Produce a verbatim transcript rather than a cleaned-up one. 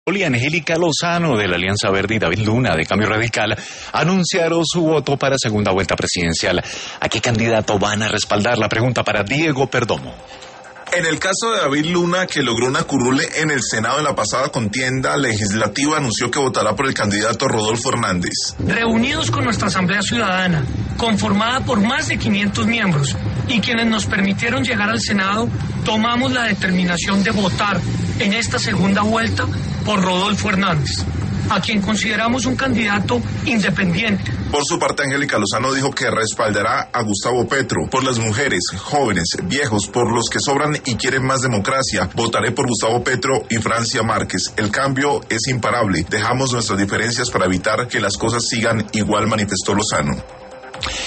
Y Angélica Lozano de la Alianza Verde y David Luna de Cambio Radical anunciaron su voto para segunda vuelta presidencial. ¿A qué candidato van a respaldar? La pregunta para Diego Perdomo. En el caso de David Luna, que logró una curule en el Senado en la pasada contienda legislativa, anunció que votará por el candidato Rodolfo Hernández. Reunidos con nuestra Asamblea Ciudadana, conformada por más de quinientos miembros, y quienes nos permitieron llegar al Senado, tomamos la determinación de votar en esta segunda vuelta por Rodolfo Hernández, a quien consideramos un candidato independiente. Por su parte, Angélica Lozano dijo que respaldará a Gustavo Petro. Por las mujeres, jóvenes, viejos, por los que sobran y quieren más democracia, votaré por Gustavo Petro y Francia Márquez. El cambio es imparable. Dejamos nuestras diferencias para evitar que las cosas sigan igual, manifestó Lozano.